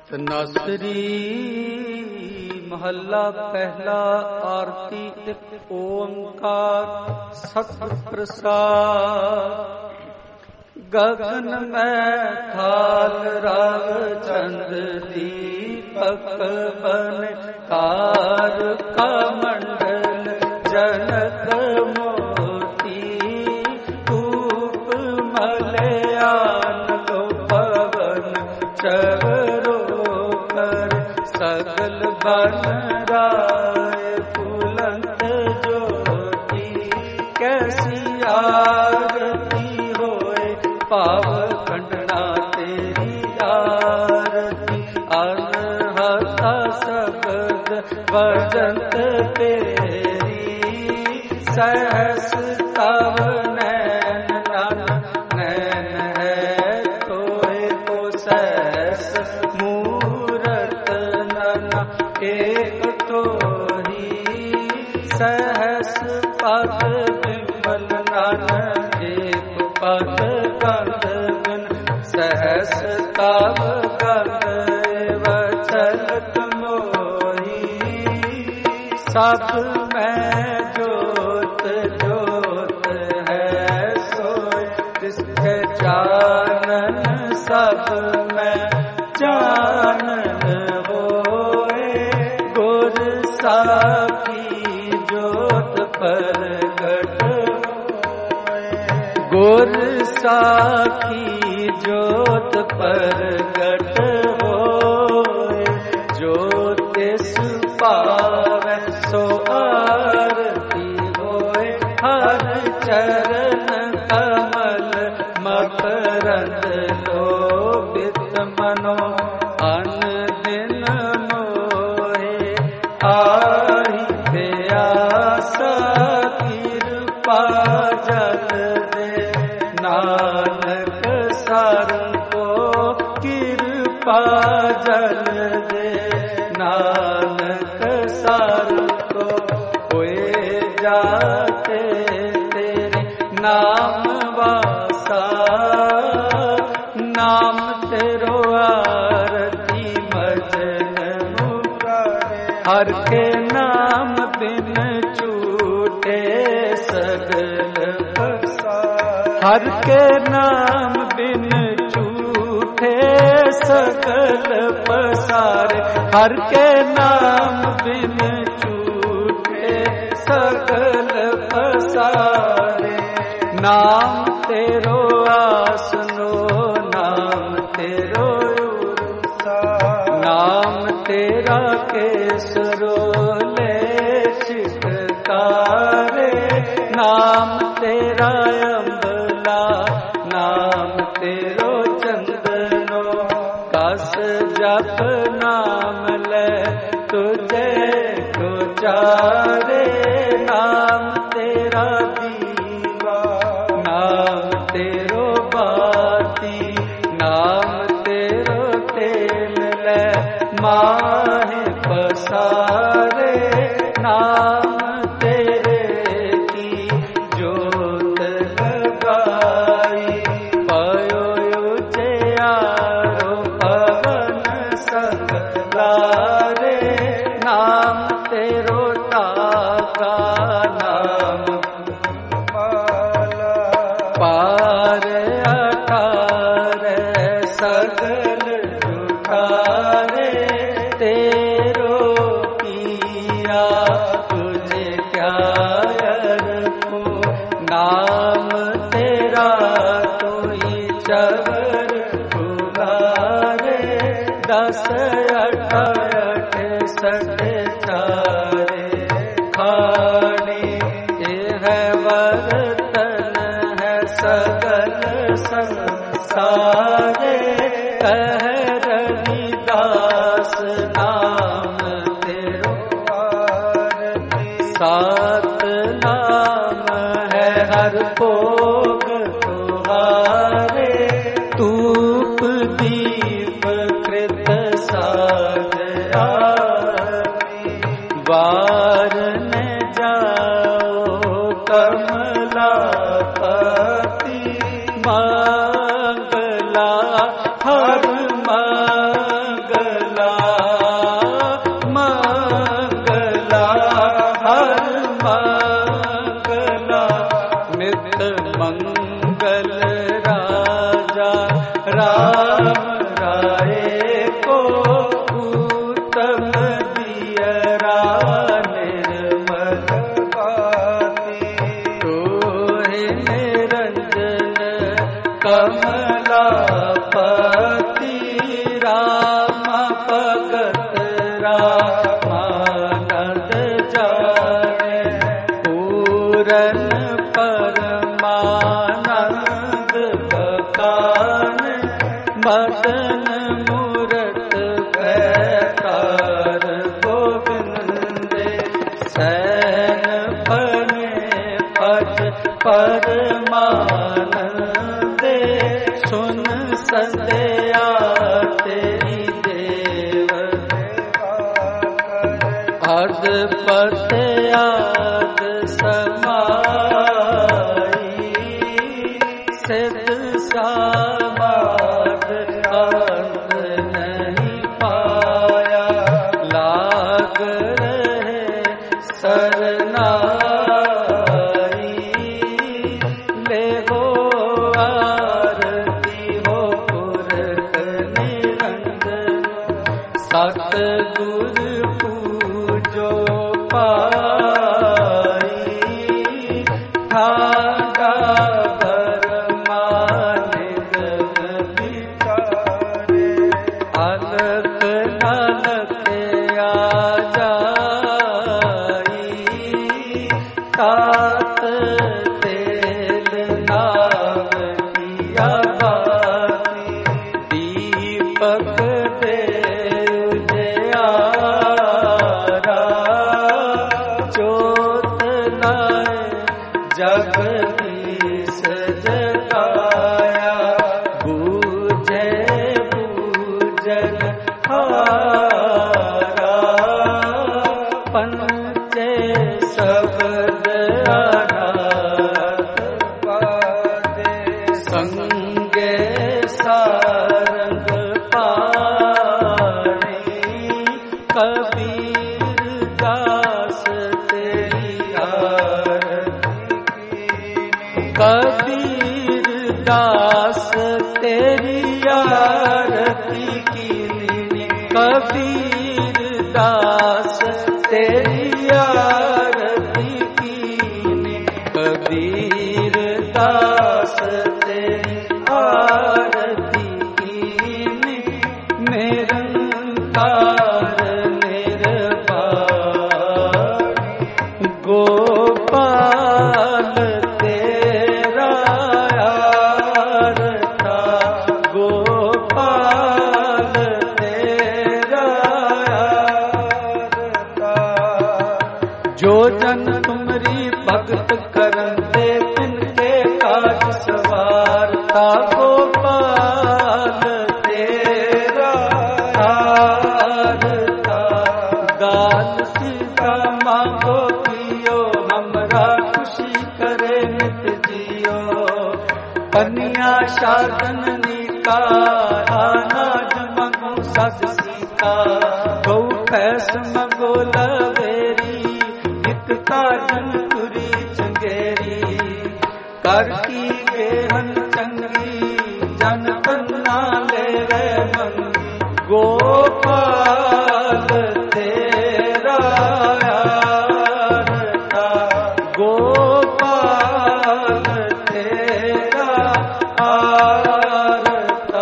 तनासरी महला पहला आरती एक ओंकार सत प्रसाद। गगन में खाल राग चंद दीपक बन कार का मंडल जनक मोती धूप मलयान लो पवन चवरो कर सकल बन राय फूलंत ज्योति कैसी आरती होए पाव खंडना तेरी आरती अनहता शब्द वजंत तेरी सहस तव नैन नैन है तोए को सहस मूरत नना एक तोरी सहस पद विमल नन एक पद सहस तव गंध वचलत मोही सब में जोत जोत है सोय जिसके जानन सब में जानन होए गुर साखी जोत प्रगट गुर साखी जोत प्रगट होए ज्योतिष पावै सो आरती होए हर चरण कमल मकरंद लोभित मनो अन दिन मोहे आहि दयासा कृपा जल दे नानक सार को कृपा जल दे नानक सार को होए जाते तेरे नाम वासा नाम तेरो आरती भजन मुकारे हर के नाम बिन छूटे सगल हर के नाम बिन छूटे सकल पसारे हर के नाम बिन छूटे सकल पसारे नाम तेरो आसनो नाम तेरो नाम तेरा केसरो ले छिटकारे नाम तेरा नाम तेरो चंदनो कस जप नाम ले तुझे को चारे नाम तेरा दीवा नाम तेरो बाती नाम तेरो तेल ले माहे पसारे नाम तेरे की जोत लगाई नाम तेरो ताका नाम पार अठार सगल जुठारे तेरो किया तुझे क्या रखो नाम तेरा तोई चवर पुकारे 10 अठार सटे चारे खाने है वर्तन है सगल संसारे कह रविदास नाम तेरो सात नाम है हर भोग तुम्हारे धूप दीप कृत साज बार न जाओ कमला पति मंगला हर मंगल राम राये को उत्तम दियरा निर्मल बाती। तोहे निरंजन कमलापति राम भगत रामानंद जाने। पूरन परमानंद बखान मदन मूरत भैकार गोविंदे। सैन बने पद परमानंदे। सुन संध्या तेरी देव अद पद आद समाई। सिद्ध समाद अंत नहीं पाया। लाग रहे सरनाई। ले हो आरती हो पुरख निरंजन। सतगुर पूजो पाई। ठाडा भरमानिग विचारे। अलक नलक आ जाई। तात तेल नाम किया बाती। दीपक दे उजियारा। ज्योत लाए जगदीश जगाया। बूझे बूझन हारा। पंचे शब्द अनाथ बादे। संगे सारंग पाणी। कबीर दास तेरी आरती कीनी। कबीर दास तेरी आरती कीनी। कबीर दास तेरी आरती कीनी। कबीर दास तेरी आरती कीनी। निरंकार निर्वाणी। गोपाल तेरा आरता। गोपाल तेरा आरता। जो जन तुमरी भगत करते तिनके काज सवारता। गोपाल तेरा आरता। गाल सीता मांगो पियो हमरा खुशी करे नित जियो। पनिया शादन नीका अनाज मंगो सद सीता। गौ भैंस मंगो लवेरी एक ताजन तुरी चंगेरी। कर की गेहन चंगी जन तन्ना ले रे मंगी। गोपाल तेरा आरता। गोपाल तेरा आरता।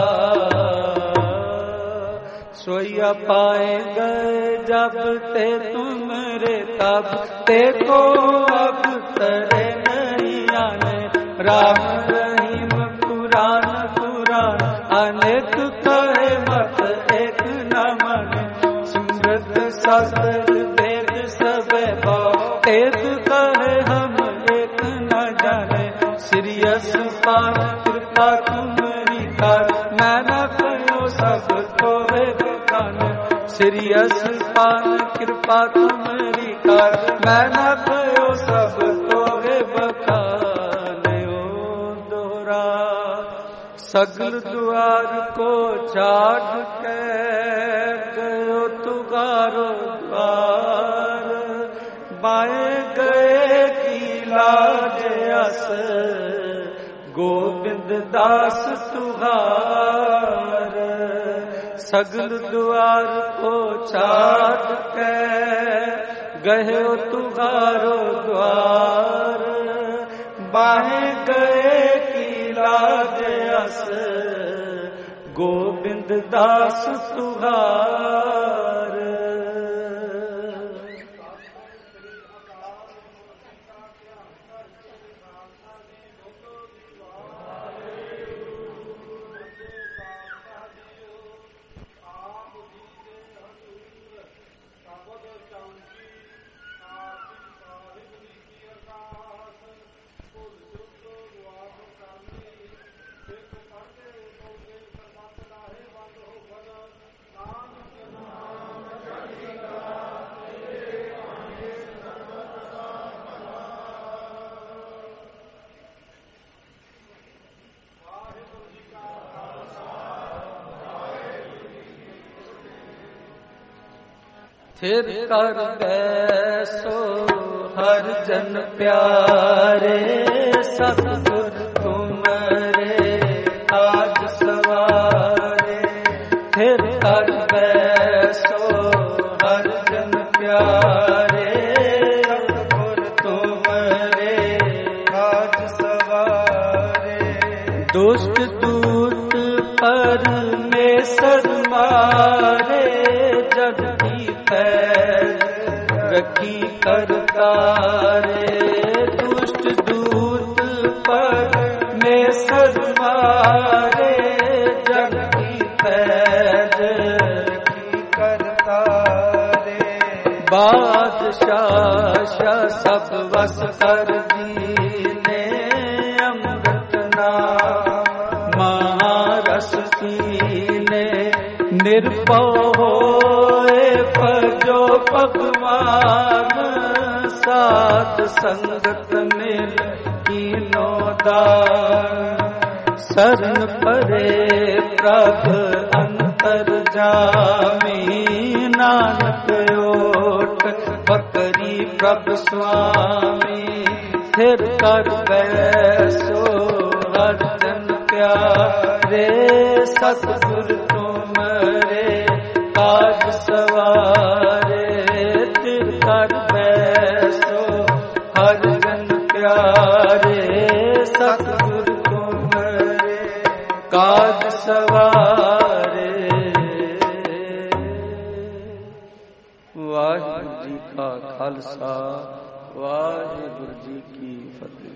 सोया पाए गए जब ते तुमरे तब। ते को अब तरे नहीं आने। राम रहीम पुराण पुराण अनेक कहे मत एक न माने। सुमृत शास्त्र वेद सबे भाव। एक कहे हम एक न जाने। सीरियस पान कृपा तुम्हारी कर। मैं न कहो सब को वेद कान। सीरियस पान कृपा तुम्हारी कर। मैं न कहो सब को वेद कान। ओ दोहरा सगल द्वार को छाड़ के गयो तुगारो द्वार। बाएं गए की लाज अस गोविंद दास तुहार सगल द्वार को छाड़ के गए तुहारो द्वार बाहें गए की लाज अस गोविंद दास तुहार फिर कर बैसो हर जन प्यारे सतगुर तुमरे आज सवारे फिर कर बैसो हर जन प्यारे सतगुर तुमरे आज सवारे दुष्ट दूत परमेश्वर मारे जग रखी करतारे दुष्ट दूत परमेश्वर मारे जग की फैज रखी करतारे बादशाह सब वस कर दीने अमृत नाम महारस पीने निर्भव जो भगवान साध संगत मिल कीनो दान शरण परे प्रभ अंतर जामी नानक ओट पकरी प्रभ स्वामी फिर कर बैसो हर जन प्यारे सतगुर तुमरे काज सवारे तिर कर बैसो हर जन प्यारे सतगुर तुमरे काज सवारे। वाहिगुरु जी का खालसा वाहिगुरु जी की फतेह।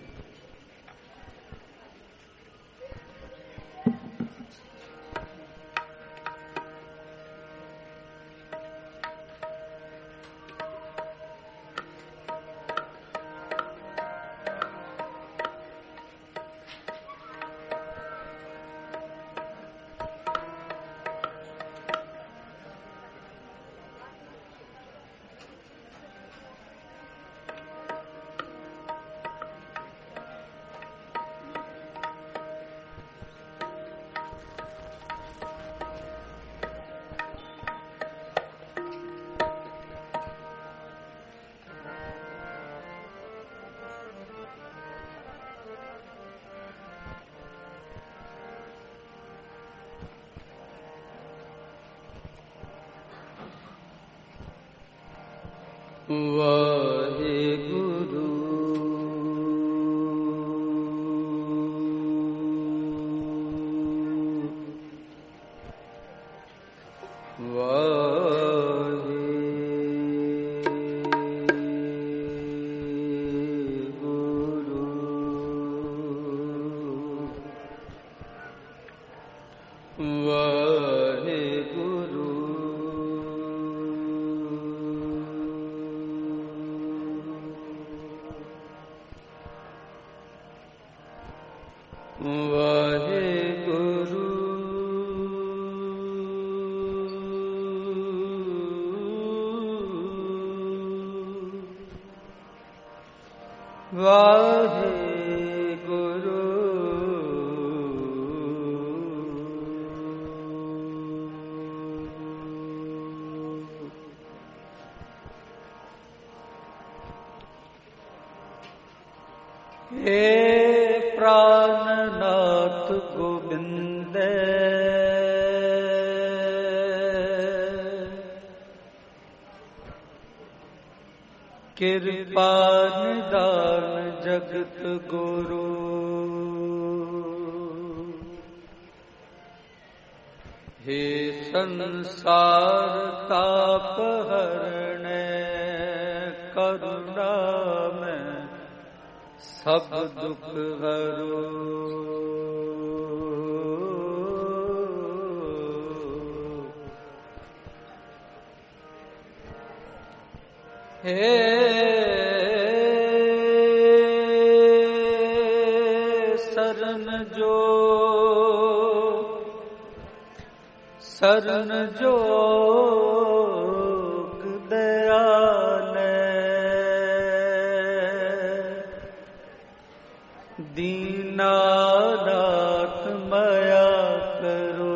वाहिगुरु वाहिगुरु हे प्राण दे, कृपा निदान जगत गुरु, हे संसार ताप हरणे, करुणा में सब दुख हरो। हे शरण जोग दयाले, दीनानाथ मया करो।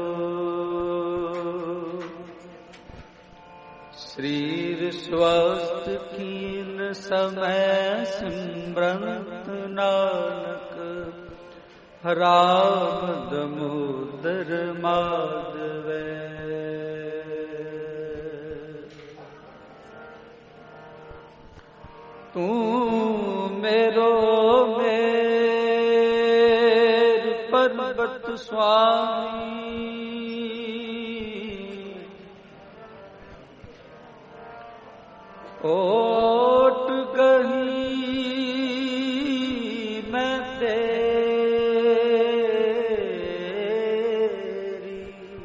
शरीर स्वस्थ कीन समय सिमरंत नानक, राम दमोदर माधवे। तू मेरो मेर पर्वत स्वामी, ओट गही मैं तेरी,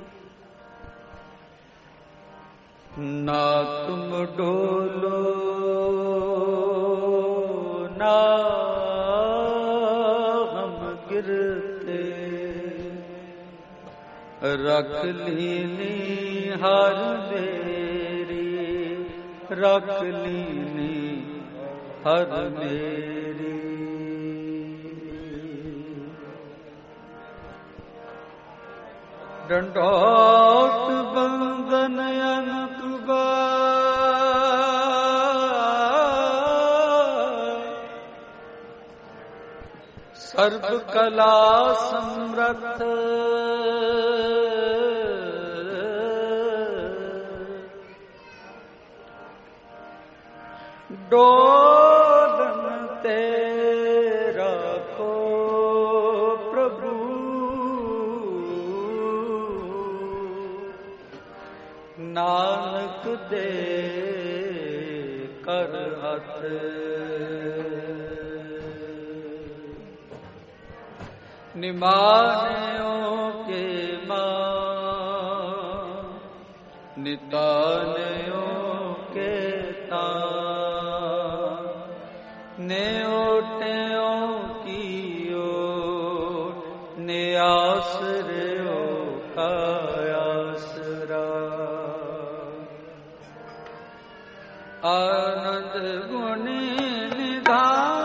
ना तुम डोलो ना हम गिरते, रख लीनी हर मेरी, रख लीनी हर मेरी। दंडोत बंदन अनंत सर्व कला समृद्ध, डोलन तेरा को प्रभु, नानक दे कर हाथ। निमानों के मान, नितानों के तान, नेओटेओं की ओर, ने आसरों का आसरा। आनंद गुणी निधान,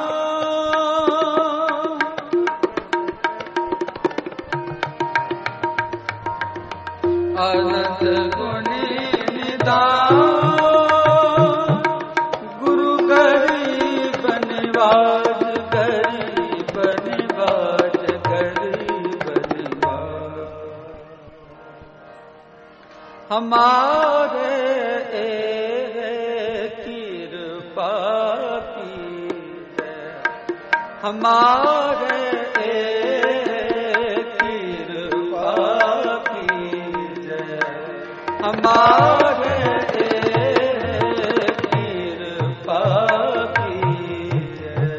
आनंद गुणी निधान, गुरु गरीब निवाज, गरीब निवाज, गरीब निवाज। हमारे कृपा कीजिए, हमारे कृपा कीजिए, हमारे कृपा कीजिए।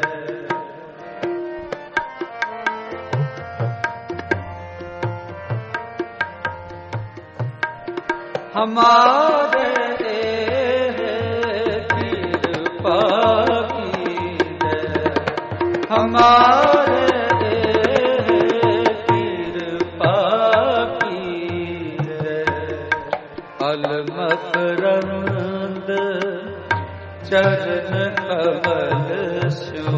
हमारे कृपा कीजिए, हमारे कृपा कीजिए। अलमकरंद चरण कमल स्यो,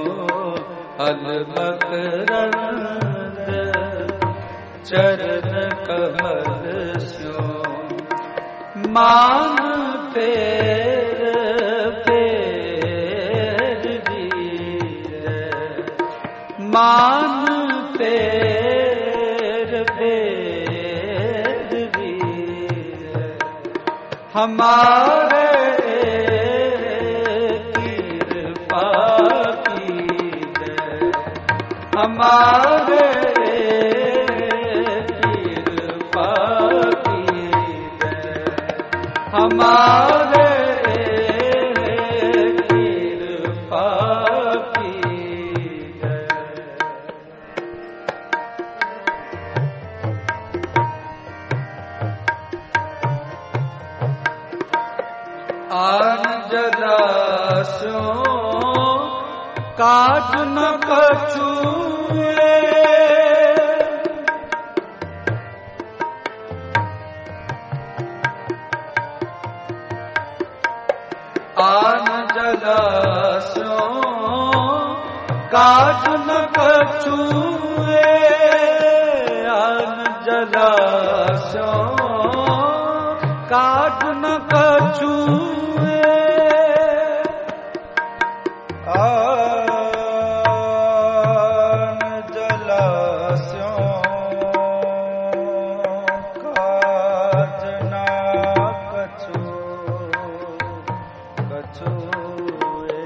अलमकरंद चरण कमल स्यो। मान फेर फेर दीजिए, मान फेर फेर हमारे कृपा कीजिए, हमारे कृपा कीजिए, हमारे कृपा कीजिए। आन जलाशयों काट न कछुए, आन जलाशयों काट न कछुए, आन जलाशयों काट न कछुए। आन जलाशयों काट न कछुए,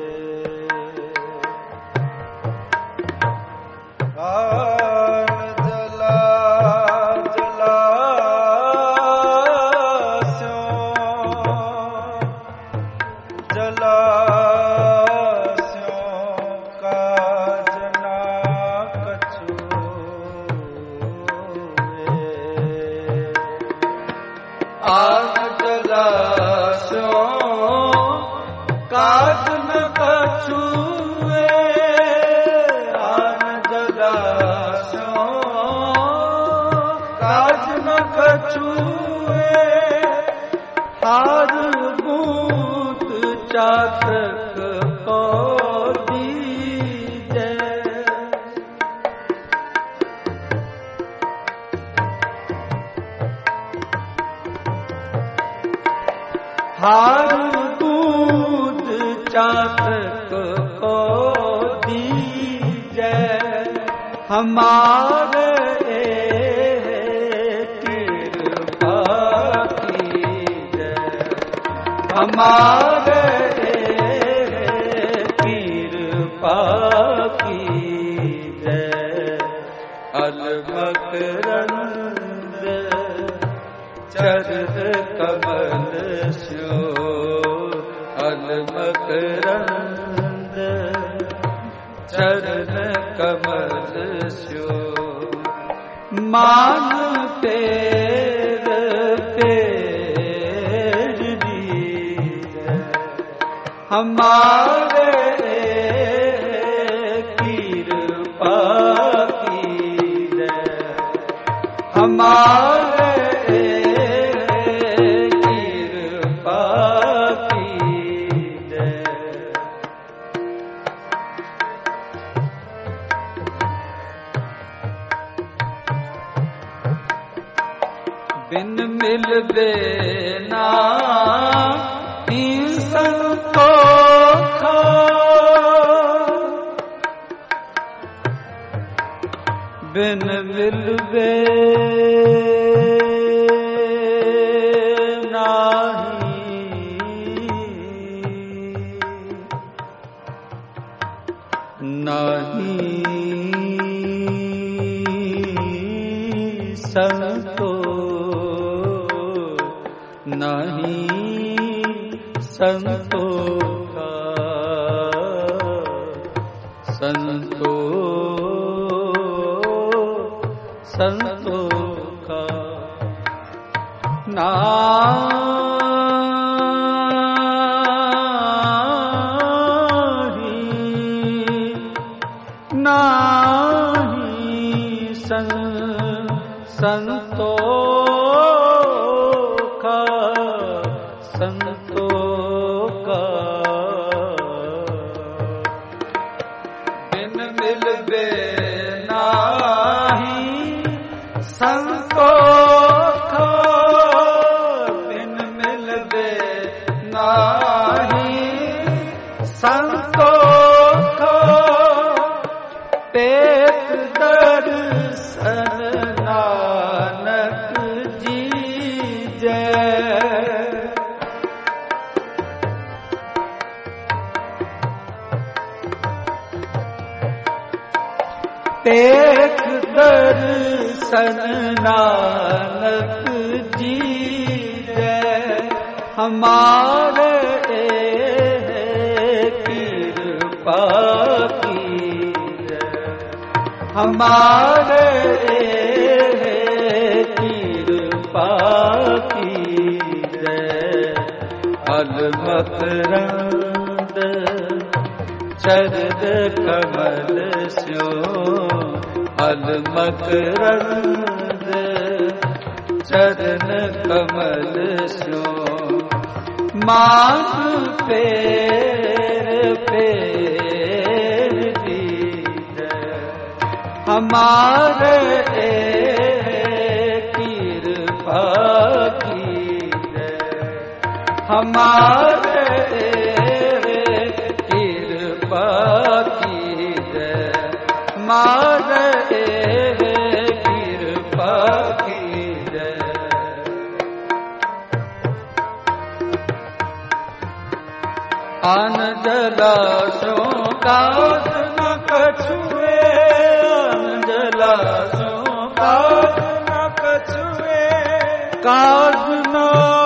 आन जलाशयों काट न कछुए, आन जलाशयों काट न कछुए। हर बूंद चातक को दीजिए, हर बूंद चातक को दीजिए, हमारे कृपा कीजिए, हमारे कृपा कीजिए। अलमकरंद चरण कमल स्यो, अलमकरंद चरण कमल स्यो। मान तेर पेर दीजिए, हमारे कृपा कीजिए, हमारे कृपा कीजिए। बिन मिलबे ना संतोष, बिन मिलबे नाही संतोष, नहीं संतोष का, संतोष का नाही संतोष का, संतोष का। बिन मिलबे नाही संतोष का, बिन मिलबे नाही संतोष का। पेट दर्शन ना टेक दर्शन नानक जी जय हमारे कृपा की जय हमारे कृपा की जय अलमकरंद चरद कमल स्यो अलमकरंद चरण कमल स्यो मांग पेर पेर दीद हमारे कृपा की जय हमारे कृपा की जय हमारे कृपा की जय आन जलाशों काज न कछुए आन जलाशों काज न कछुए काज न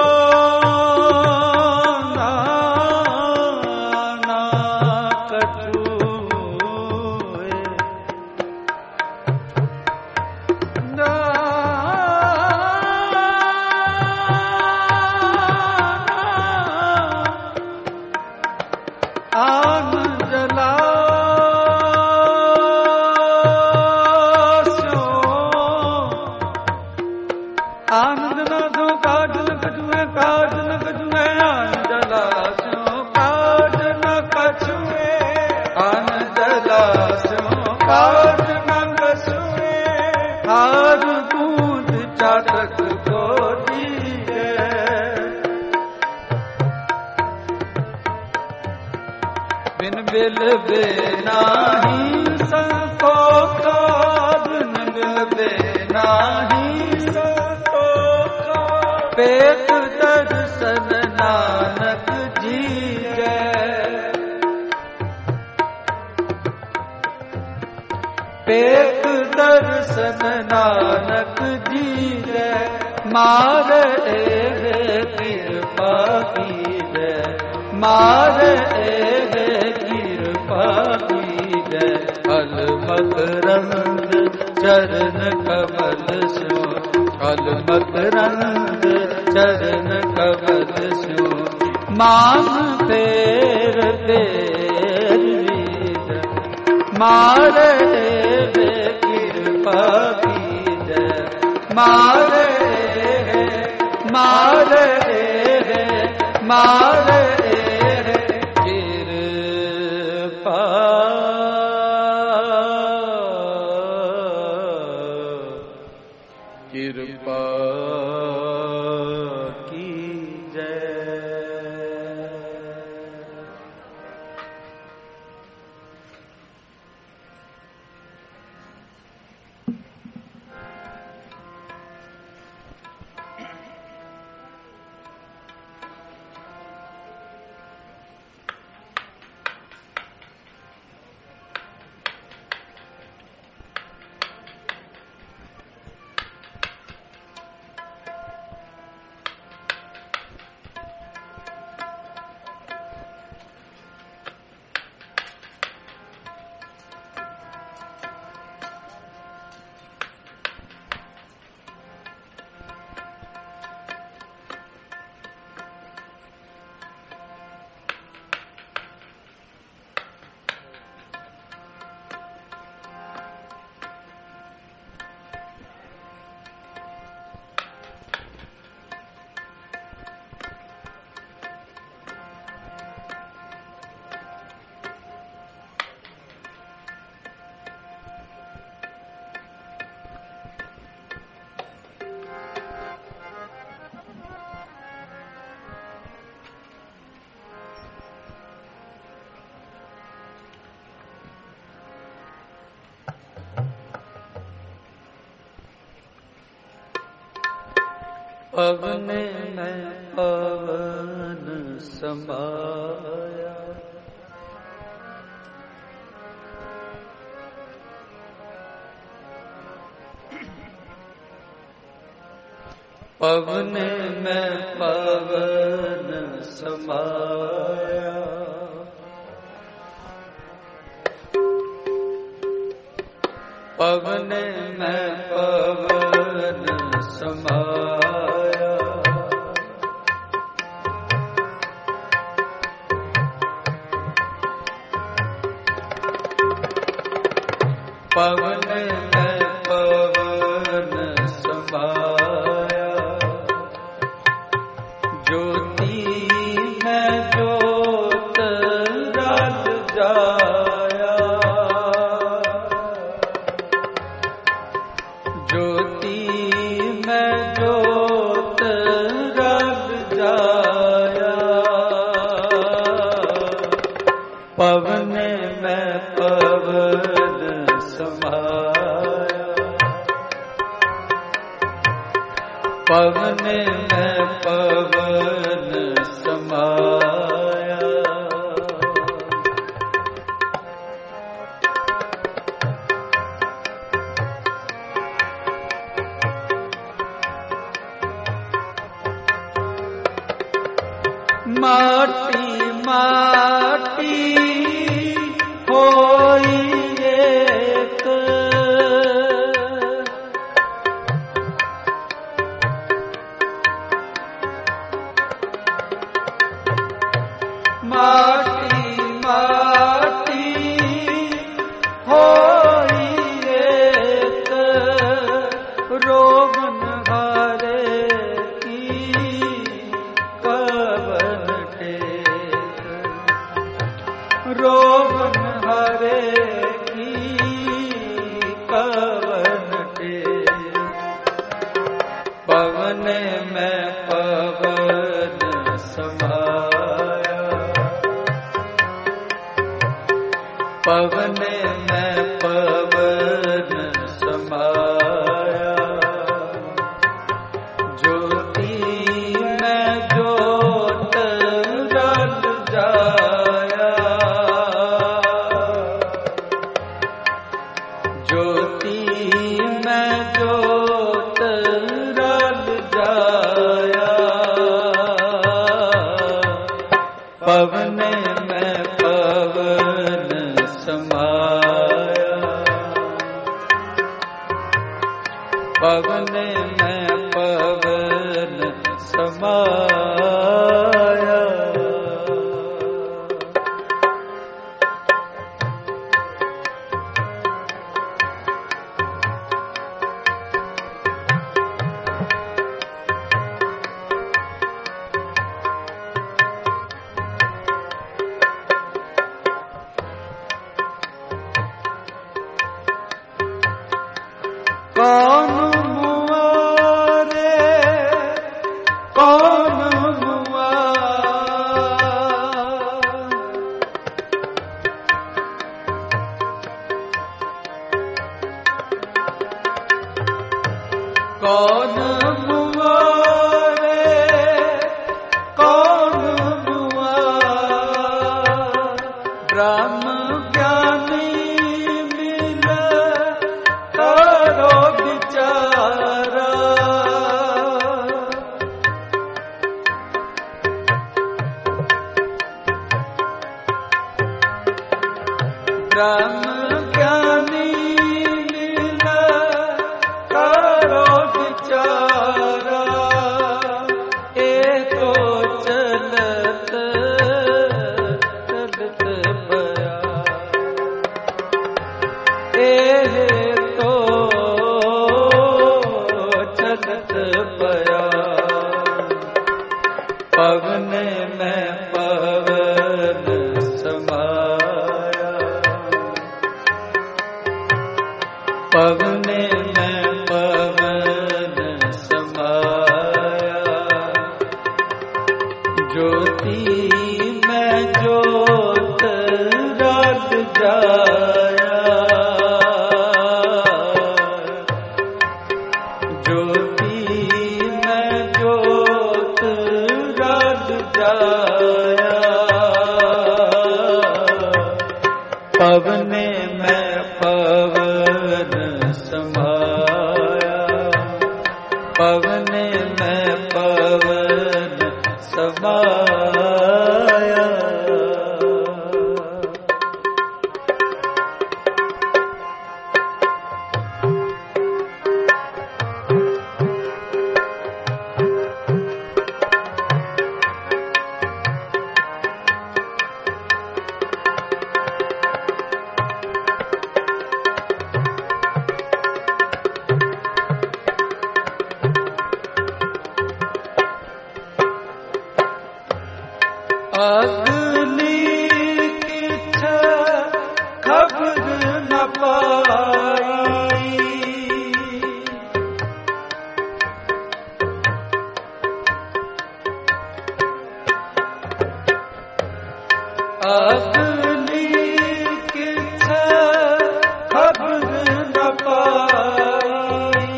बिल बेनाही संतो बिन बिल बेनाही संतो पेट दर्शन नानक जी जय पेट दर्शन नानक जी जय मारे कृपा की जय मारे अलमकरंद चरण कमल स्यो अलमकरंद चरण कमल स्यो मांग फेर फेर मारे कृपा की जय मारे मारे मारे कृपा की जय पवन में पवन समाया पवन में पवन समाया, पवन में पवन समाया, पवन में पवन समाया, ज्योति में ज्योत रल जाया, ज्योति में ज्योत रल जाया, पवन में पवन समाया, पवन में पवन समाया, माटी माटी होई एक, माटी माटी होई एक, रोगन हारे की कवन टेक, रोगन हरे की कवन टेक, पवन में पवन समाया, पवन में पवन समाया, ज्योति में ज्योत रल जाया, ज्योति में ज्योत रल जाया, पवन में पवन समाया, पवन में पवन समाया, कौन हुआ रे कौन हुआ, कौन हुआ रे कौन हुआ, ब्रह्म ज्ञानी मिल करो विचारा, ब्रह्म ज्ञानी मिल करो विचारा, ए तो चलत चलत बया, ए तो चलत बया, पवन में पवन समाया, पवन में पवन समाया, ज्योति में ज्योत रल जाया, ज्योति में ज्योत रल जाया, पवन में पवन समाया, पवने में पवन समाया। अगली किछ खबर न पाई, अगली किछ खबर न पाई।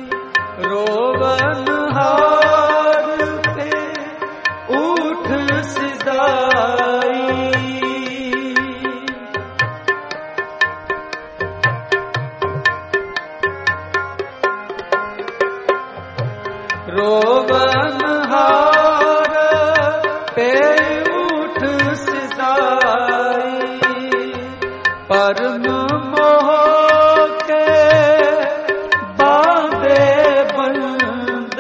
रोवन हार पे उठ सिदाई, रोवन हार पे उठ सिदाई। परम मोह के बांधे बंद,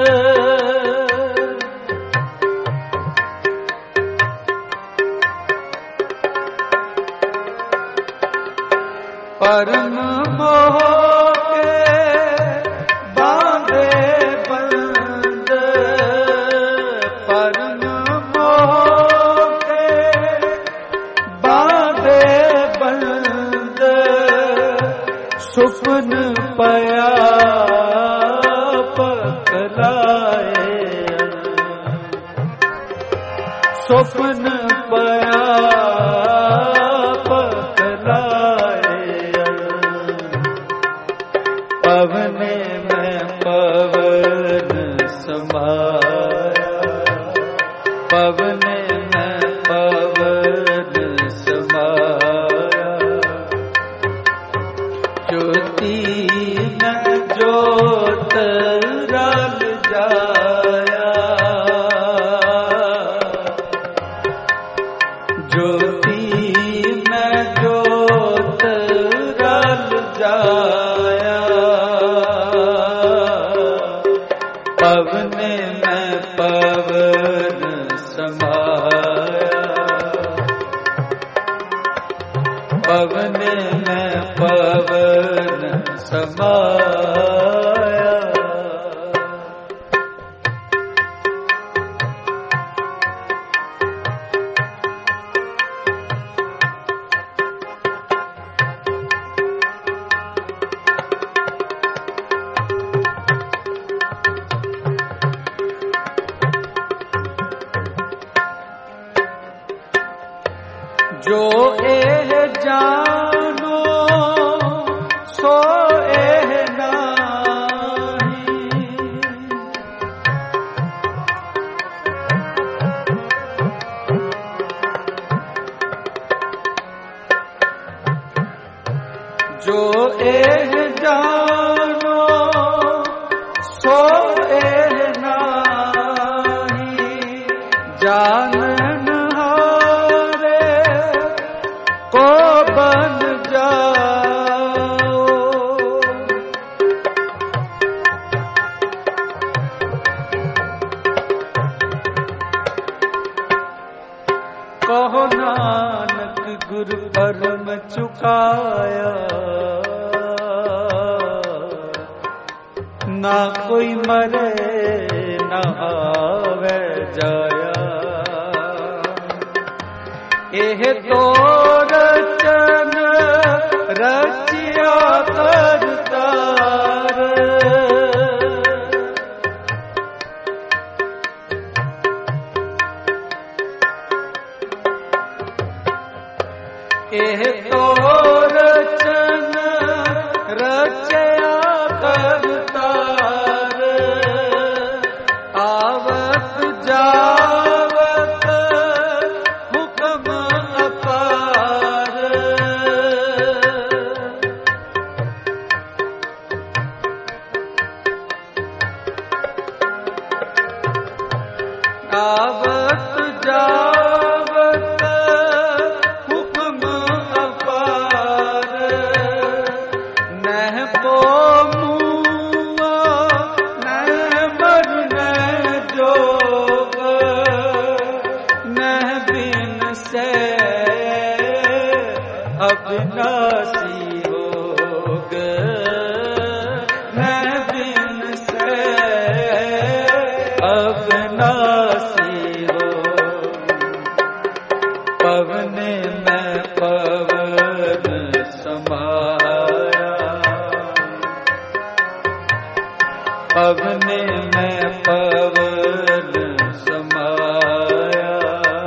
परम मोह के बांधे बंद, परम मोह के बांधे बंद। सुपन पया पकलाए, सुपन पया पवने में पवन समाया, पवने में पवन समाया। ज्योति में ज्योत रल जाया, ज्योति में ज्योत रल जाया। पवने में पवन समाया, पवने में पवन समाया। जो एह जानो सो एह नाही, जो एह जानो सो एह नाही। जानन हारे को बन जाओ, कहो नानक गुरु परम चुकाया। ना कोई मरे ना आवे जाया, एह तो रचन रचिया करतार। एह तो रचन रचिया करतार। आवत जावत हुक्म अपार, अविनाशी होग मैं बिन से अविनाशी हो। पवन में पवन समाया, पवन में पवन समाया,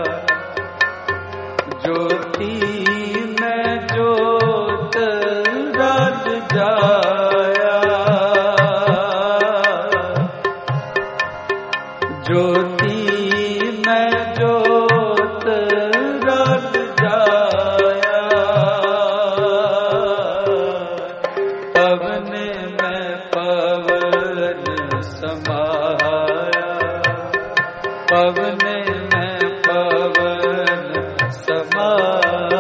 ज्योति में ज्योत रल जाया, ज्योति में ज्योत रल जाया, पवन में पवन समाया, पवन में पवन समाया।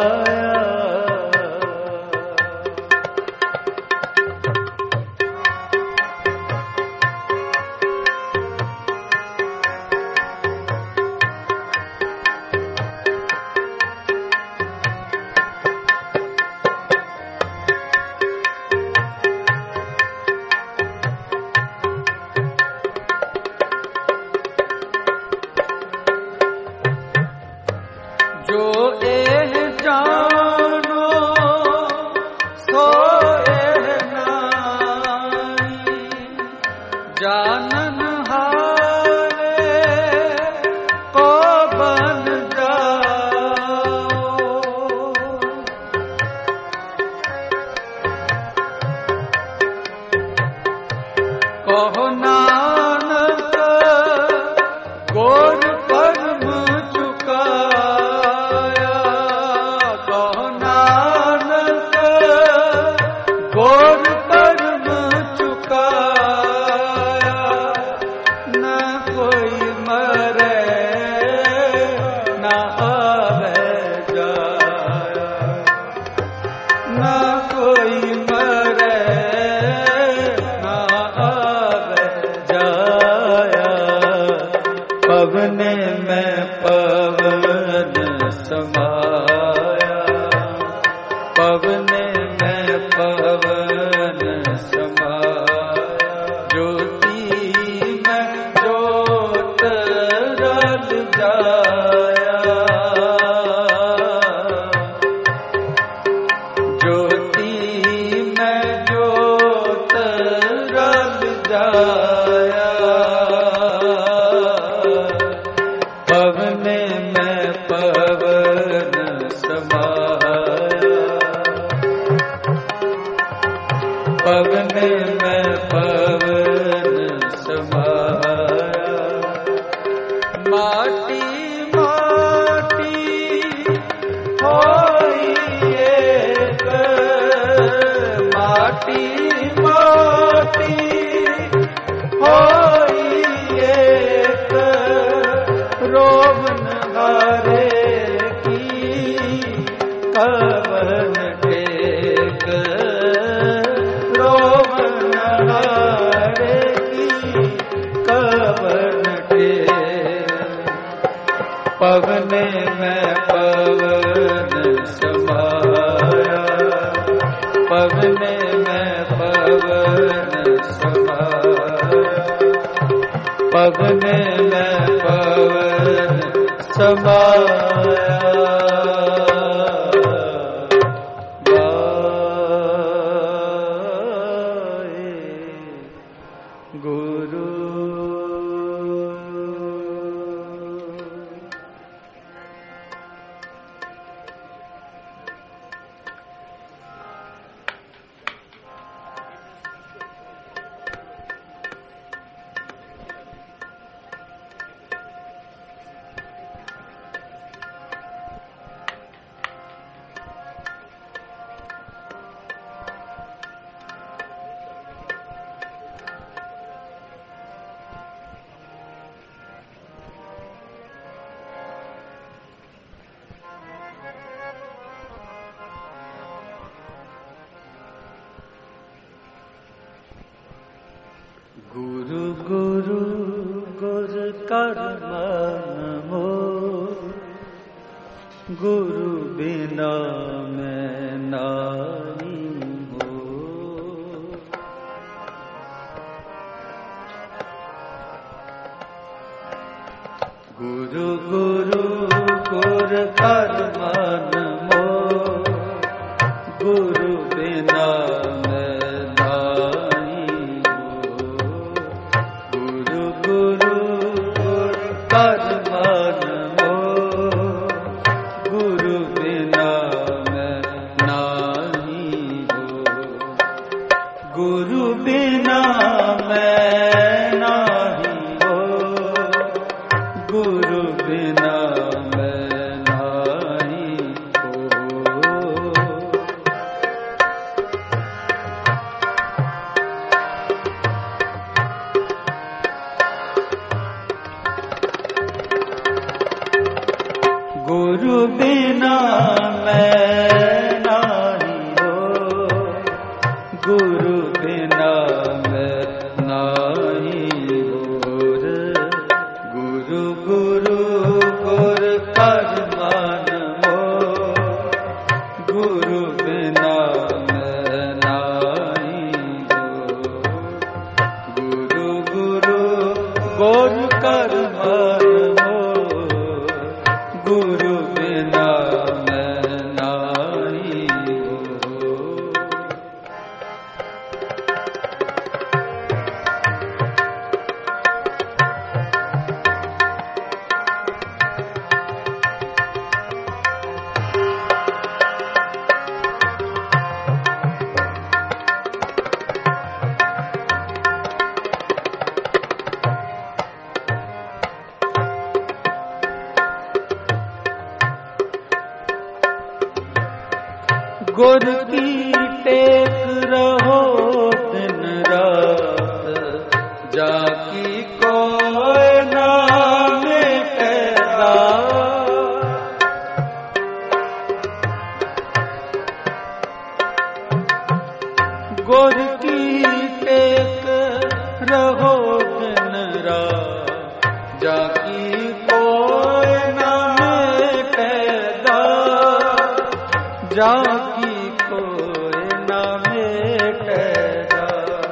जो एह जानो सो एह नाई, जानन हारे को बन जाओ। कहो नानक गोर कर्म चुकाया, कहो नानक गोर कर्म चुकाया, न कोई मरे न आवे जाया, न कोई मरे न आवे जाया, पवन में पवन समाया, पवन में पवन समाया, ज्योति में ज्योत रल जाया, ज्योति में ज्योत रल जाया, पवन में पवन समाया, पवन में पवन समाया। माटी माटी होई एक, माटी माटी होई एक, रोवन हारे की कवन टेक, रोवन हारे की कवन टेक, पवन में पवन समाया, पवन में पवन समाया, पवन में पवन समाया। गुरु गुरु गुरु गुरु कर मन मोर, गुरु बिना मैं गुरु गुरु गुर कर मन मोर, गुरु बिना मैं नाहीं होर। गुरु गुरु गुर कर मन मोर, गुरु बिना मैं नाहीं होर। गुरु बिना मैं नाहीं होर, गुरु बिना मैं नाहीं होर। गुरु बिना मैं नाहीं होर, गुरु बिना मैं नाहीं होर। गुरु गुरु गुर कर मन मोर, गुरु बिना मैं नाहीं होर। गुरु गुरु गुर कर मन मोर, गुरु बिना मैं नाहीं होर। गुर की टेक रहो दिन रात, जाकी कोई ना मिटेगा। गुर की टेक रहो दिन रात, जाकी कोई ना मिटेगा। जाकी कोई ना मिटेगा,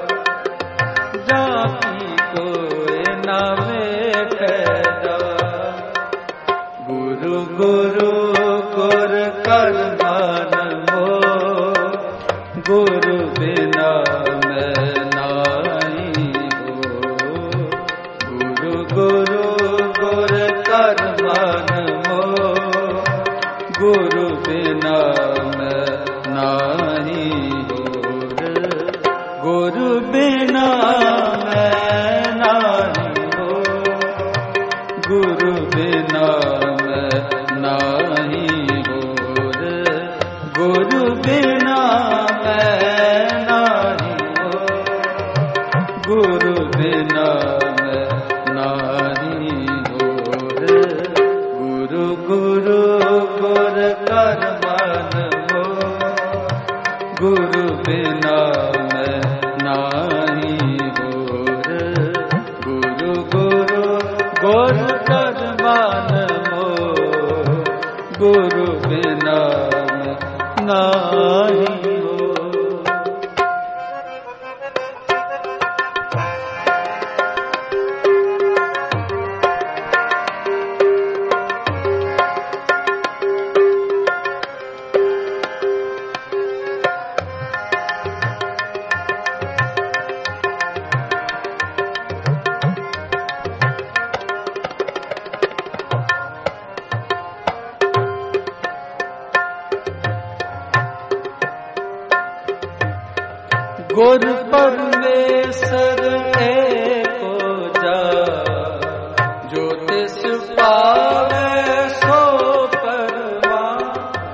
जाकी कोई ना मिटेगा। गुरु गुरु गुर कर मन मोर, गुरु बिना मैं नाहीं होर। गुरु गुरु गुर कर मन मोर, गुरु बिना मैं नाहीं होर। गुरु बिना मैं नाहीं होर, गुरु बिना मैं नाहीं होर। गुरु बिना मैं नाहीं होर, गुरु बिना मैं नाहीं होर। गुरु गुरु गुर कर मन मोर, गुरु बिना मैं नाहीं होर। गुरु गुरु गुर कर मन मोर, गुरु बिना मैं नाहीं होर। गुर परमेश्वर एको जा, जो तिस पावे सो परवान।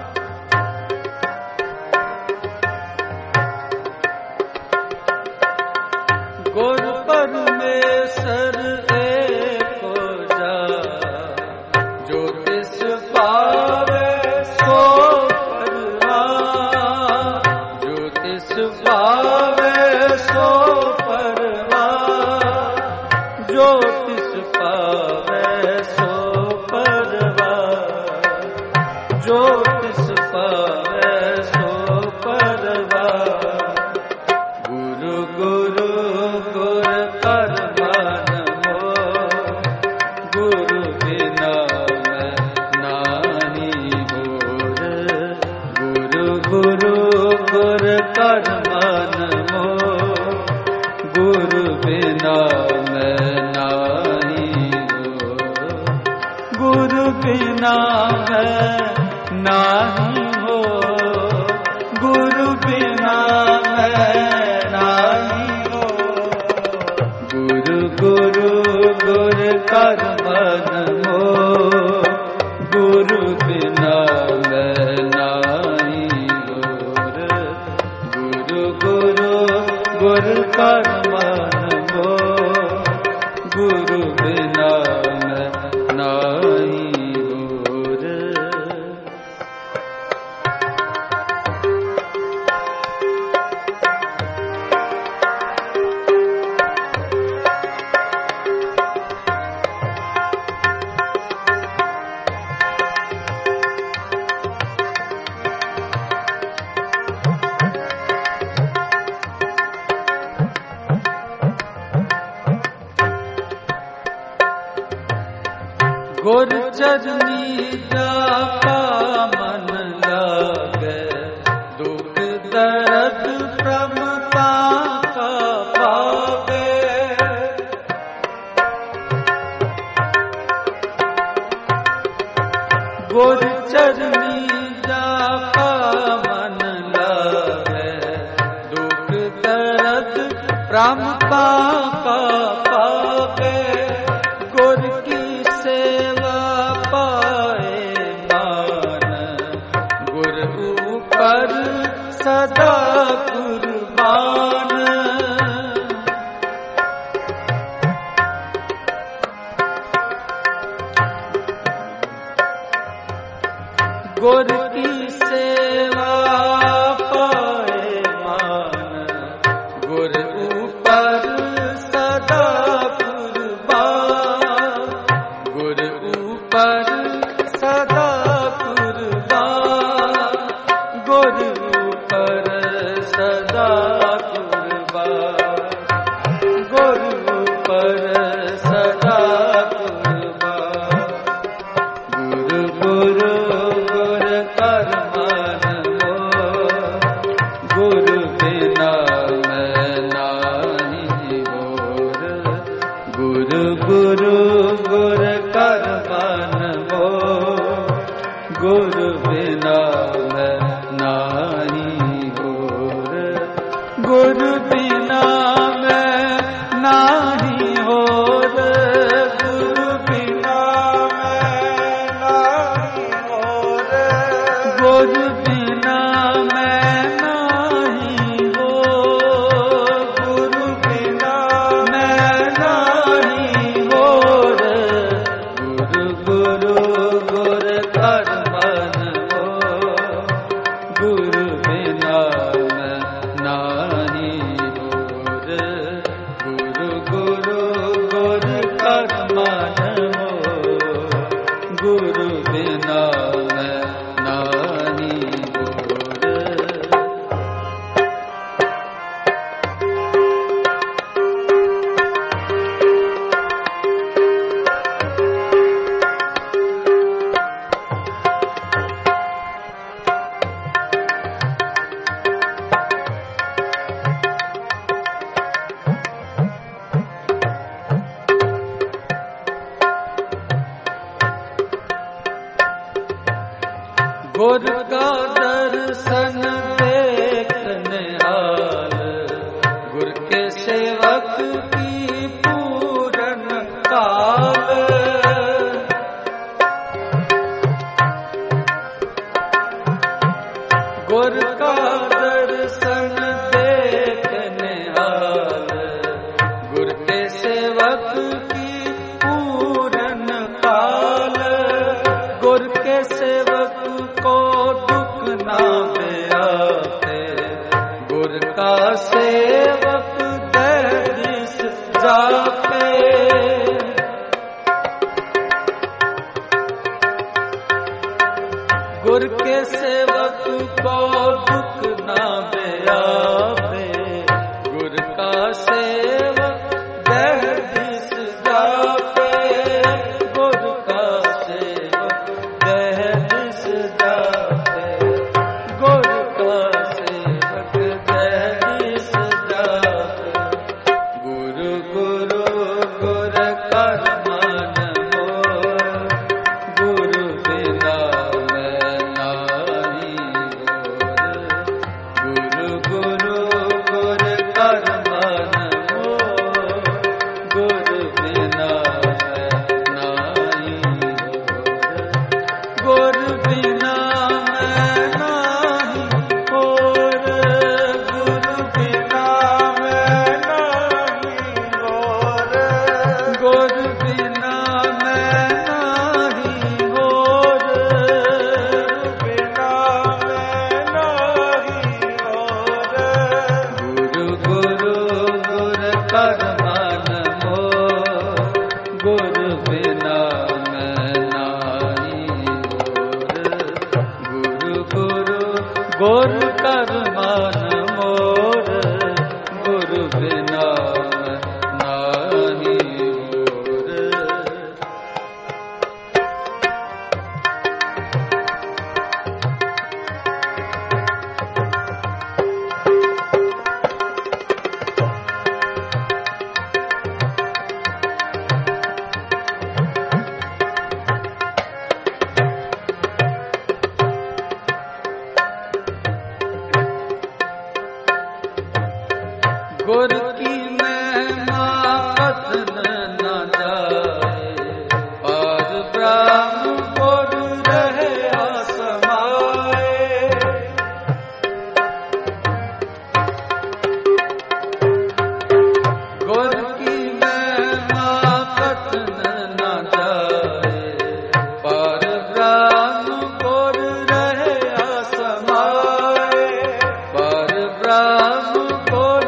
गुर परमेश्वर एको जा, जो तिस पावे सो परवान। जो तिस पावे सो परवान, जो तिस पावे सो परवान। जो तिस पावे सो परवान। गुरु गुरु गुर कर मन मोर, गुरु बिना बिना मैं नाही हो, गुरु बिना मैं नाही हो। गुरु गुरु गुर कर मन मोह, गुरु बिना मैं नाही होर। गुरु गुरु गुर कर मन मोह, गुरु बिना मैं नाही होर। गुर चरनी जाका मन लागे, दुख दर्द प्रमता का पावे। गुर चरनी जाका मन लागे, दुख दर्द प्रमता का पावे। गुर की सेवा पाए मान, गुर ऊपर सदा कुर्बान। गुर की सेवा पाए मान, गुर ऊपर सदा कुर्बान। गुर ऊपर सदा कुर्बान, गुर ऊपर सदा कुर्बान, गुर ऊपर सदा कुर्बान। गुरु गुरु गुर कर मन मोह, गुरु बिना मैं नाही होर। गुरु गुरु गुर कर मन मोह, गुरु बिना मैं नाही होर। गुरु बिना मैं नाही होर, गुरु बिना मैं नाही होर। गुरु बिना मैं नाही हो, गुरु बिना मैं नाही होर। गुरु गुरु गुर कर मन मोह, गुरु बिना मैं नाही होर। गुरु गुरु गुर कर मन मोह, गुरु बिना मैं नाही होर। गुर का दर्शन देखने हाल, गुर के सेवक की पूरन काल। गुर का दर्शन देखने हाल, गुर के सेवक की पूरन काल। गुर के सेवक को दुख ना व्यापे, गुर का सेवक दहलीस जापे। गुर के सेवक को दुख ना व्यापे, गुर का सेवक दहलीस जापे। गुर का सेवक दहलीस जापे, गुर का सेवक दहलीस जापे। गुरु गुरु गुर कर मन मोह, गुरु गुर बिना मैं नाहि होर। गुरु गुरु गुर कर मन मोर, गुरु बिना मैं नाहि होर। गुर की महिमा कथन न जाए, पार ब्रह्म गुर रहे समाए। गुर की महिमा कथन न जाए, पार ब्रह्म गुर रहे समाए। पार ब्रह्म गुर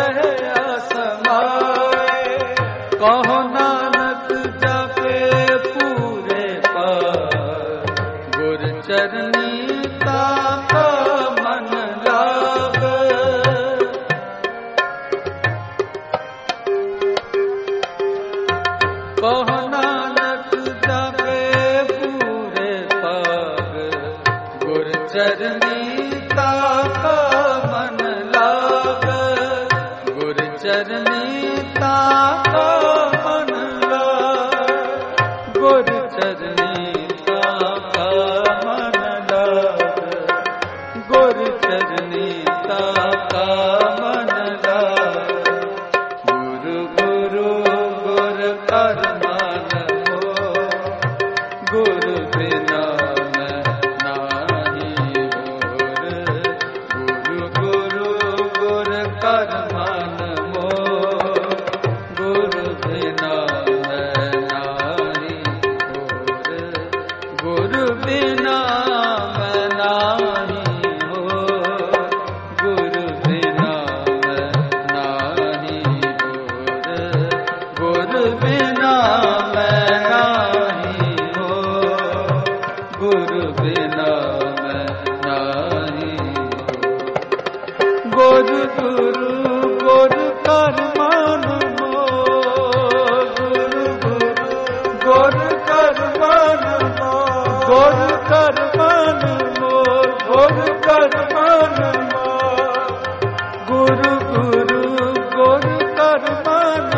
कहो नानक जपे पूरे पार, गुर चरनी ताका मन लाग। कहो नानक जपे पूरे पार, गुर चरनी ताका मन लाग। गुर चरनी ताका मन लाग, गुर चरनी ताका मन लाग। गुर चरनी ताका मन लाग। गुरु गुरु गुर कर मन मोर, गुरु बिना मैं नाहि होर। गुरु गुरु गुर कर मन मोर, गुरु बिना मैं नाहि होर। गुरु बिना मैं नाहि होर। गुरु बिना मैं नाहि होर। गुरु बिना मैं नाहि होर। गुरु बिना मैं नाहि होर। गुरु गुरु गुर कर मन मोर, गुरु गुरु गुर कर मन मोर। गुर कर मन मोर, गुर कर मन मोर। गुरु गुरु गुर कर मन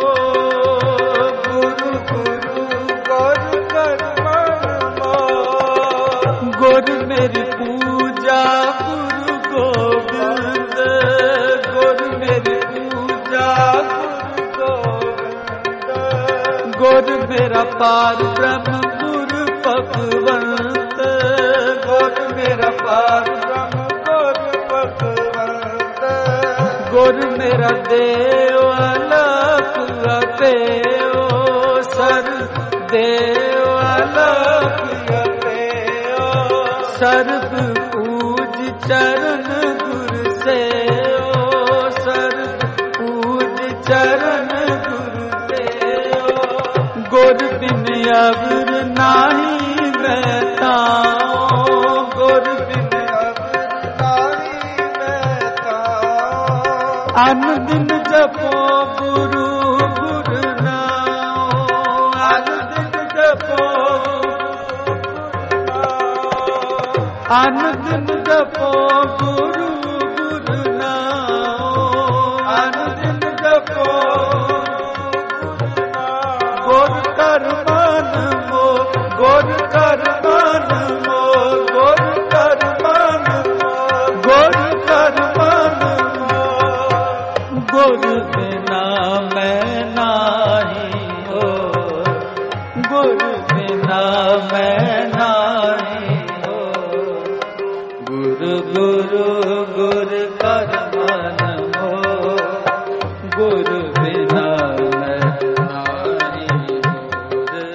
मोर, गुरु गुरु गुर कर मन मोर। गुर मेरी पूजा गुरु गोविंद, गुर मेरी पूजा गुरु गोविंद। गुर मेरा पार ब्रह्म गुरु भगवंत, गुर मेरा पार ब्रह्म गुरु भगवंत। गुर मेरा देव अलख अतेओ, सर देव अलख अतेओ। सर्व पूज चरण गुर से, सर्व पूज चरण गुरु से। गुर बिन अवर नाही बैठाओ, गुर बिन अवर नाही बैठाओ। अन दिन जपो गुरु गुर नाओ, अन दिन जपो अन दिन जपो गुरु गुर नाओ। अन दिन जपो गुर कर मन मोर, गुर कर मन मोर। गुर कर मन मोर, गुर कर मन मोर। गुर बिना मैं नाहि होर, गुर बिना मैं नाहि होर। गुरु गुरु गुर कर मन मोर, गुरु बिना मैं नाहि होर।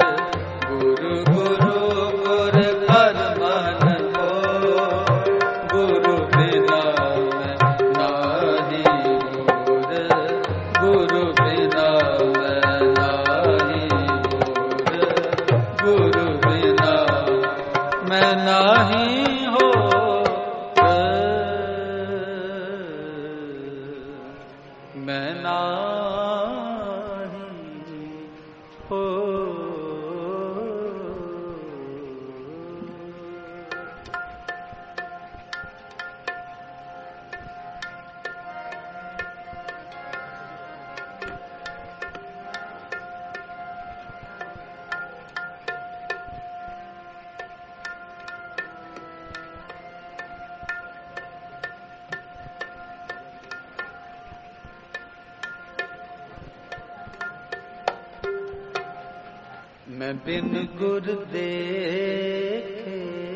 हो मैं बिन गुर देखे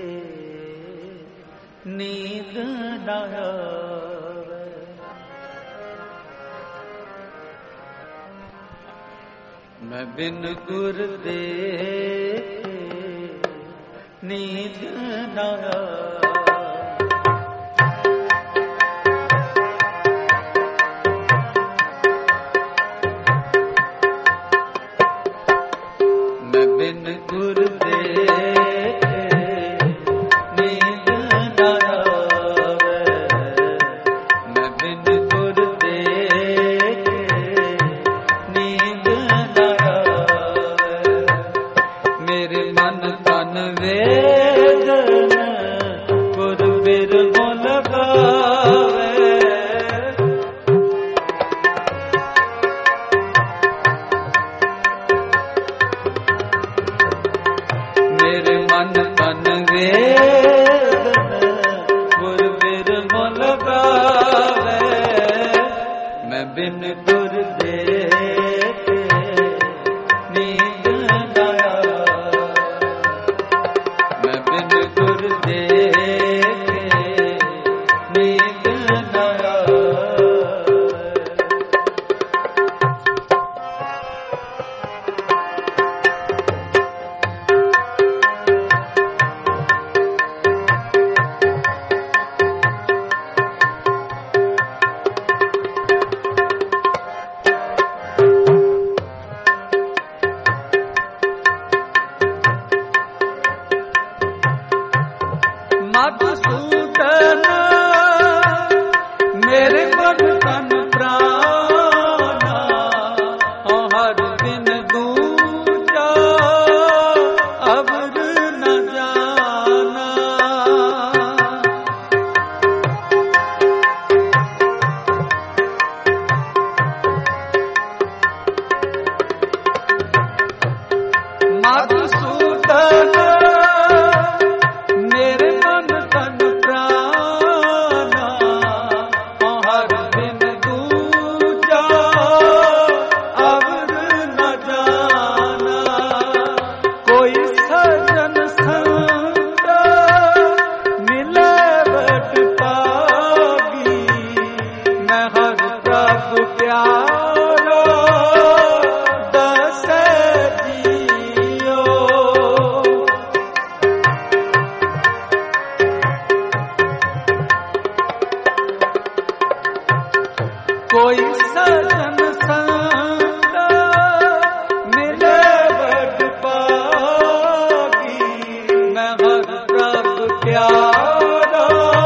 नींद न आवे, मैं बिन गुर देखे नींद न आवे। बिन गुर देखे नींद न आवे, मैं बिन गुर देखे नींद न आवे। मेरे मन तन वेदन गुर बिरहो लगावे, मेरे मन तन वेदन गुर बिरहो लगावे। मैं बिन गुर देखे नींद न आवे, मैं बिन गुर देखे नींद न आवे। मधुसूदन मेरे मन तन प्राणा, हर दिन दूजा अवर न जाना। मधुसूदन मेरे मन तन प्राणा, हर दिन दूजा अवर न जाना। कोई सजन संग मिले बट पागी, मैं हर प्रभु प्यारा दसे जियो। कोई सजन संग मिले बट पागी, मैं हर प्रभु प्यारा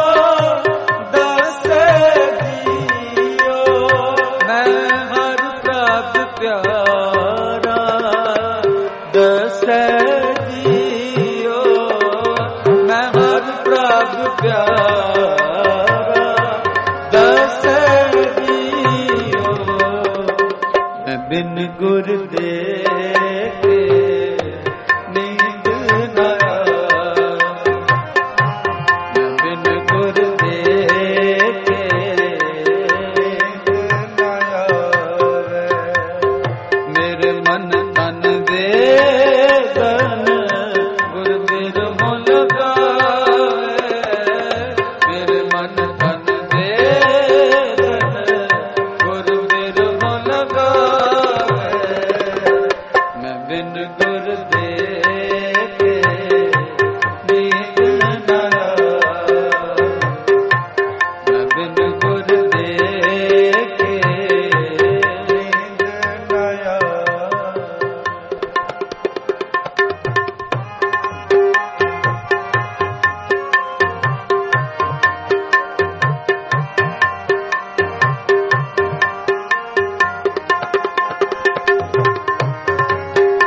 दसे जियो। मैं हर प्रभु प्यारा दसे जियो, मैं हर प्रभु प्यारा दसे जियो। मैं बिन गुर देखे नींद न आवे, मैं बिन गुर देखे नींद न आवे। मेरे मन तन वेदन गुर बिरहो लगावे, मेरे मन तन वेदन गुर बिरहो लगावे। मैं बिन गुर देखे नींद न आवे, मैं बिन गुर देखे नींद न आवे।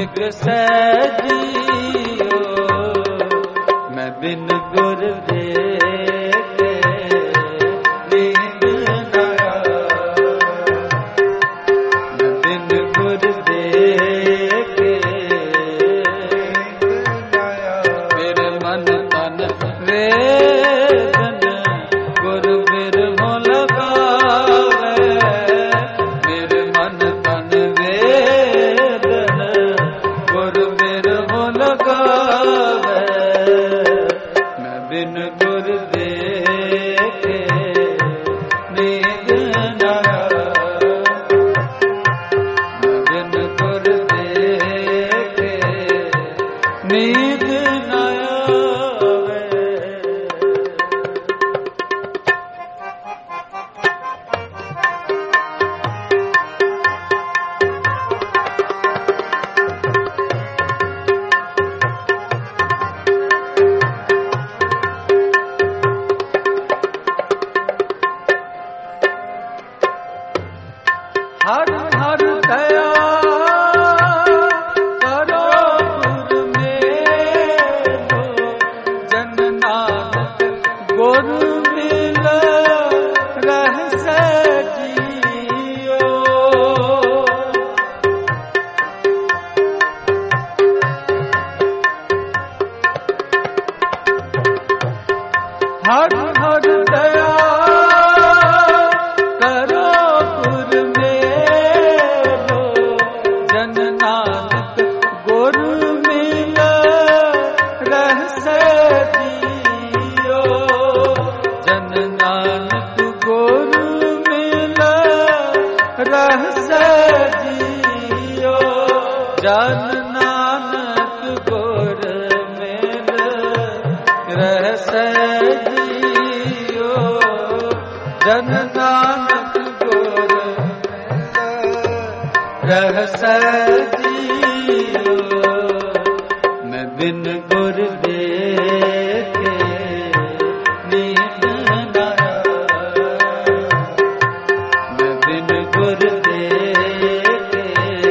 बिगसै जियो मैं बिन गुर देखे नींद न मैं बिन गुर देखे मेरे मन तन वेदन गुर बिरहो लगावे मेरे मन तन वेदन गुर बिरहो लगावे मैं बिन गुर देखे नींद न मैं बिन गुर देखे नींद न आवे। हर हर दया करो गुर मेरो जन नानक गुर मिल रहसै जियो हर हर दया करो गुर मेरो जन नानक गुर मिल रहसै जियो जन नानक गुर मिल रहसै जियो जन नानक गुर मिल रहसै जियो जन नानक गुर रहसै जियो मैं बिन गुर देखे नींद न मैं बिन गुर देखे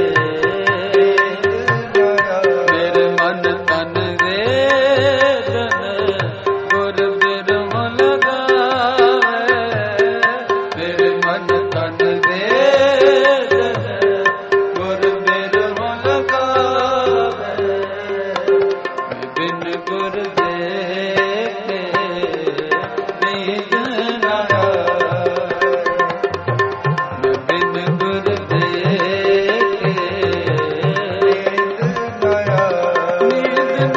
मेरे मन तन वेदन गुर बिरहो लगावे मेरे मन तन वेदन गुर बिरहो लगावे मैं बिन गुर देखे नींद न मैं बिन गुर देखे नींद न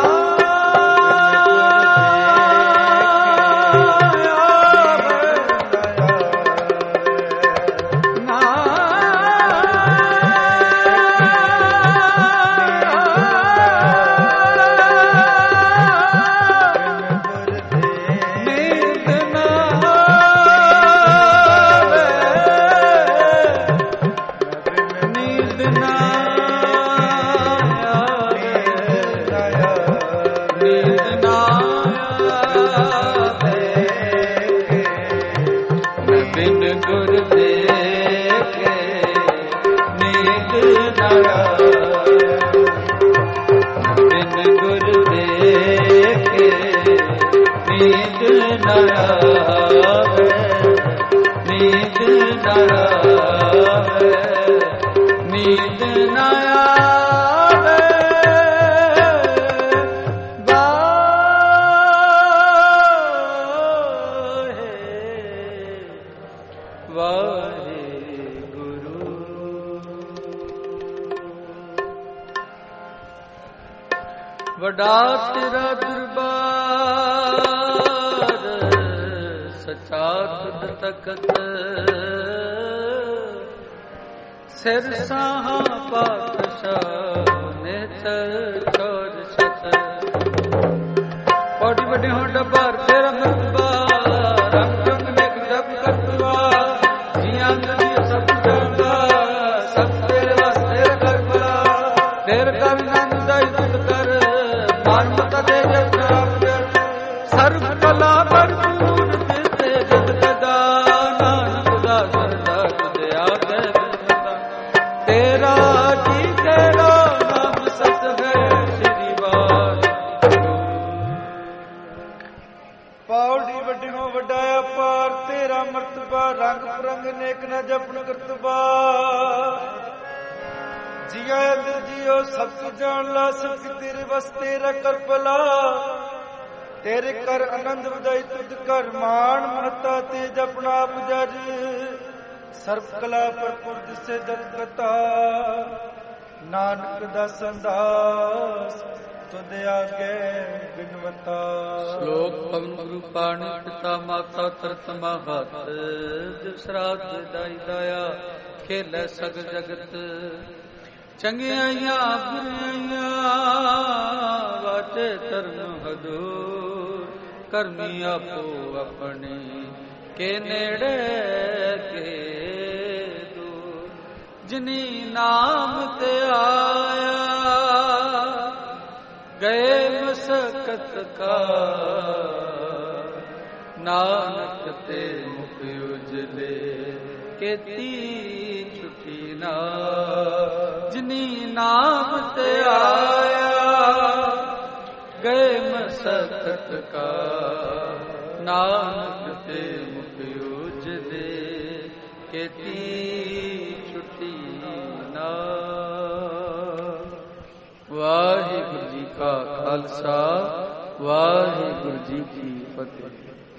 बिन गुर देखे नींद न बिन गुर देखे नींद न नींद न नींद न वडा तेरा दरबार सचा तुद तकत सिर साहा पातशाह ने चौर छत पौड़ी बड़ी हो डबार तेरा मरतबा रंग रंग लेख जब करतवा जिया नदी सब जानदा सब तेरे वास्ते कर बड़ा तेर कर नंद इज्जत कर मानवता दे जग सर्व कला भरपूर देते जग कदा नानक दा सरदा तुझे आगे तेरा जी तेरा नाम ਅਨੇਕ ਨ ਜਪਨ ਕਰਤਬਾ ਜੀਆ ਅੰਦਰ ਜੀਓ ਸਭ ਕੁ ਜਾਣ ਲਾ ਸਭ ਕਿ ਤੇਰੇ ਵਸਤੇ ਰ ਕਰਪਲਾ ਤੇਰੇ ਕਰ ਆਨੰਦ ਵਧਾਈ ਤੁਧ ਕਰ ਮਾਨ ਮਹਤਾ ਤੇ ਜਪਣਾ ਆਪ ਜਜ ਸਰਬ ਕਲਾ ਭਰਪੂਰ ਦਿਸੇ ਜਤ ਕਤਾ ਨਾਨਕ ਦਾ ਸੰਦਾਸ ਤੁਧ ਆਗੇ ਬਿਨਵਤਾ। ਸ਼ਲੋਕ ਪਵਨ ਗੁਰੂ ਪਾਣੀ ਪਿਤਾ ਮਾਤਾ ਤਰਤ ਮਹਤ ਜਿਵ ਸਰਾਧ ਦਾਈ ਦਾਇਆ ਖੇਲੇ ਸਗ ਜਗਤ ਚੰਗਿਆਈਆਂ ਬੁਰਾਈਆਂ ਵਾਟੇ ਧਰਮ ਹਦੂਰ ਕਰਮੀ ਆਪੋ ਆਪਣੇ ਕੇ ਨੇੜੇ ਕੇ ਦੂਰ ਜਿਨੀ ਨਾਮ ਤੇ ਆਇਆ ਗਏ ਮਸਕਤ ਕਾ ਨਾਨਕ ਤੇ ਮੁਖ ਉਜਲੇ ਕੀਤੀ ਛੁਟੀ ਨਾ ਜਿਨੀ ਨਾਮ ਤੇ ਆਇਆ ਗਏ ਮਸਕਤ ਕਾ ਨਾਨਕ ਤੇ ਮੁਖ ਉਜਲੇ ਕੀਤੀ ਛੁਟੀ ਨਾ। ਵਾਹਿਗੁਰੂ ਜੀ ਕਾ ਖਾਲਸਾ ਵਾਹਿਗੁਰੂ ਜੀ ਕੀ ਫਤਿਹ।